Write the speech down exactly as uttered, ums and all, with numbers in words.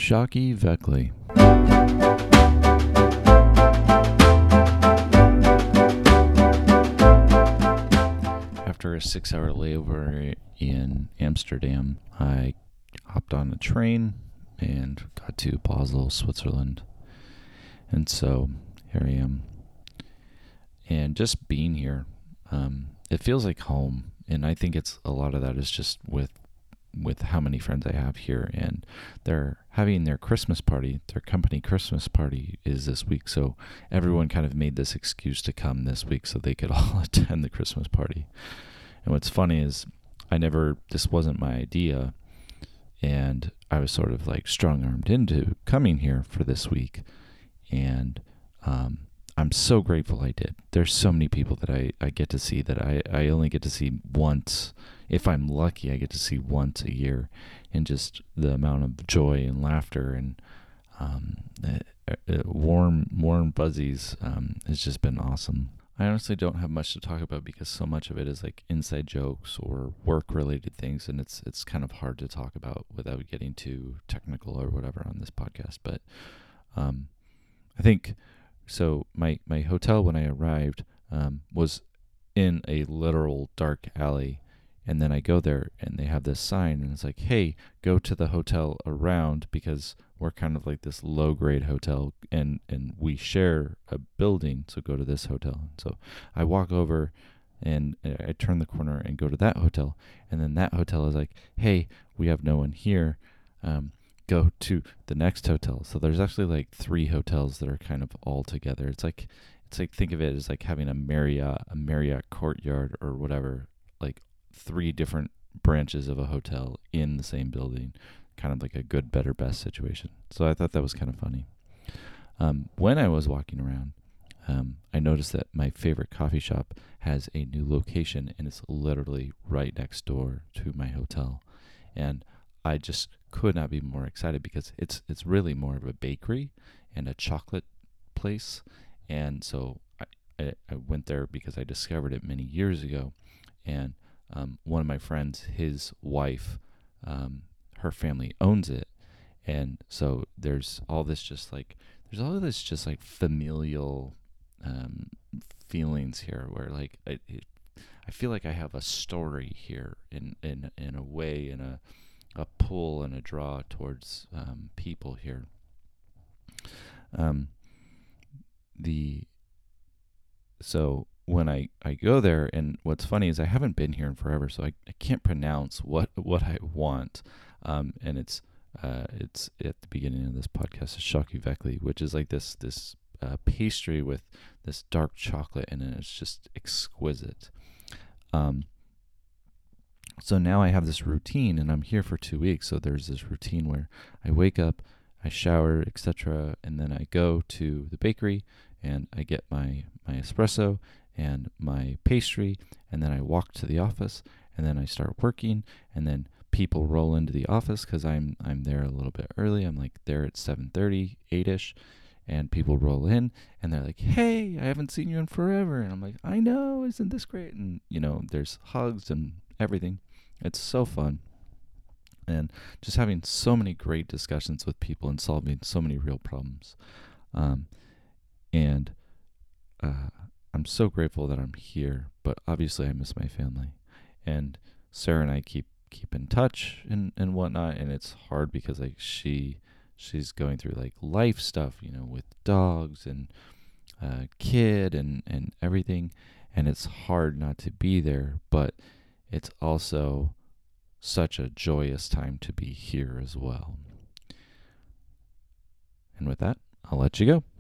Shocky Veckley. After a six-hour layover in Amsterdam, I hopped on a train and got to Basel, Switzerland. And so here I am. And just being here, um, it feels like home. And I think it's a lot of that is just with with how many friends I have here, and they're having their Christmas party. Their company Christmas party is this week, so everyone kind of made this excuse to come this week so they could all attend the Christmas party. And what's funny is I never, this wasn't my idea, and I was sort of like strong-armed into coming here for this week, and um, I'm so grateful I did. There's so many people that I, I get to see that I, I only get to see once. If I'm lucky, I get to see once a year, and just the amount of joy and laughter and um, uh, uh, warm, warm buzzies um, has just been awesome. I honestly don't have much to talk about because so much of it is like inside jokes or work-related things, and it's it's kind of hard to talk about without getting too technical or whatever on this podcast. But um, I think so. My my hotel when I arrived um, was in a literal dark alley. And then I go there and they have this sign and it's like, hey, go to the hotel around, because we're kind of like this low grade hotel and, and we share a building. So go to this hotel. So I walk over and I turn the corner and go to that hotel. And then that hotel is like, hey, we have no one here. Um, go to the next hotel. So there's actually like three hotels that are kind of all together. It's like, it's like, think of it as like having a Marriott, a Marriott Courtyard or whatever, like three different branches of a hotel in the same building, kind of like a good, better, best situation. So I thought that was kind of funny. Um, when I was walking around, um, I noticed that my favorite coffee shop has a new location and it's literally right next door to my hotel. And I just could not be more excited because it's it's really more of a bakery and a chocolate place. And so I, I, I went there because I discovered it many years ago. And Um, one of my friends, his wife, um, her family owns it. And so there's all this just like, there's all this just like familial um, feelings here where like, I, it, I feel like I have a story here in, in, in a way, in a, a pull and a draw towards um, people here. Um, the, so when I, I go there, and what's funny is I haven't been here in forever, so I, I can't pronounce what, what I want. Um, and it's uh, it's at the beginning of this podcast, a Shocky Veckley, which is like this this uh, pastry with this dark chocolate in it. It's just exquisite. Um, so now I have this routine, and I'm here for two weeks. So there's this routine where I wake up, I shower, et cetera, and then I go to the bakery and I get my my espresso and my pastry, and then I walk to the office, and then I start working, and then people roll into the office because I'm I'm there a little bit early. I'm like there at seven thirty, eight-ish, and people roll in, and they're like, hey, I haven't seen you in forever. And I'm like, I know, isn't this great? And, you know, there's hugs and everything. It's so fun. And just having so many great discussions with people and solving so many real problems. Um, and uh, I'm so grateful that I'm here, but obviously I miss my family. And Sarah and I keep keep in touch and, and whatnot, and it's hard because like she she's going through like life stuff, you know, with dogs and uh, kid and, and everything, and it's hard not to be there, but it's also such a joyous time to be here as well. And with that, I'll let you go.